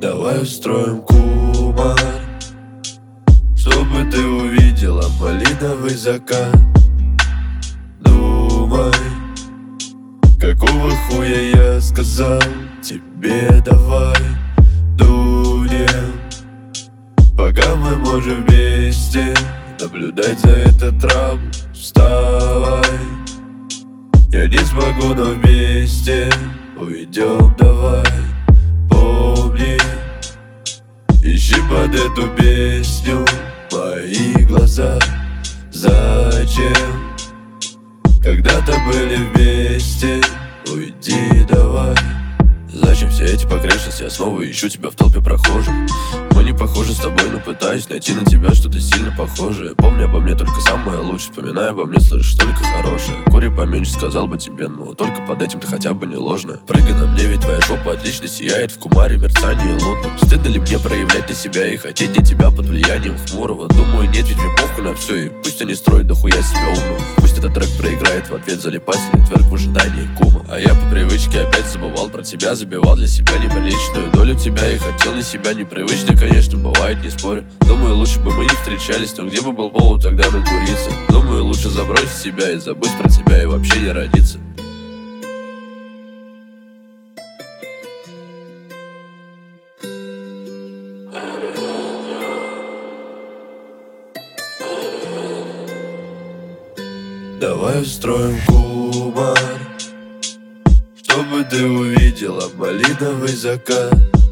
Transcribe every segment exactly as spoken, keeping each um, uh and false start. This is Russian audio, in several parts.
Давай устроим кумар, чтобы ты увидела малиновый закат. Думай, какого хуя я сказал тебе давай дунем, пока мы можем вместе наблюдать за этот раб. Вставай, я не смогу, но вместе уйдем, давай. Помни, ищи под эту песню мои глаза. Зачем когда-то были вместе? Уйди, давай. Зачем все эти погрешности? Я снова ищу тебя в толпе прохожих. Мы не похожи с тобой, но пытаюсь найти на тебя что-то сильно похожее. Помни обо мне только самое лучшее, вспоминай обо мне, слышишь только хорошее. Кури поменьше, сказал бы тебе, но только под этим ты хотя бы не ложная. Прыгай на мне, ведь твоя жопа отлично сияет в кумаре, мерцании лунном. Стыдно ли мне проявлять на себя и хотеть не тебя под влиянием хмурого? Думаю, нет, ведь мне похуй на все, и пусть они строят дохуя себя умным. Пусть этот трек проиграет в ответ залипательный тверк в ожидании кума. А я по привычке опять забывал про тебя, забивал для себя неприличную долю тебя и хотел на себя непривычно, конечно, бывает, не спорю. Думаю, лучше бы мы не встречались, но где бы был повод тогда накуриться? Думаю, лучше забросить себя и забыть про тебя и вообще не родиться. Давай устроим кумар, чтобы ты увидела малиновый закат.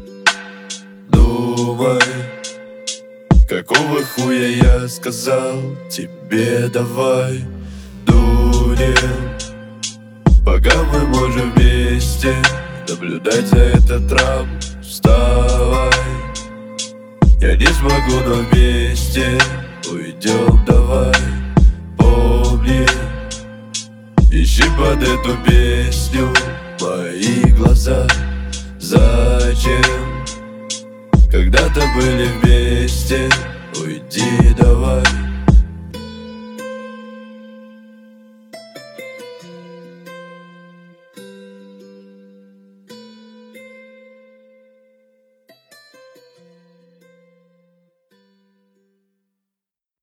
Думай, какого хуя я сказал тебе давай дунем, пока мы можем вместе наблюдать за этот раб. Вставай, я не смогу, но вместе уйдем, давай. Помни, ищи под эту песню мои глаза. Зачем когда-то были вместе?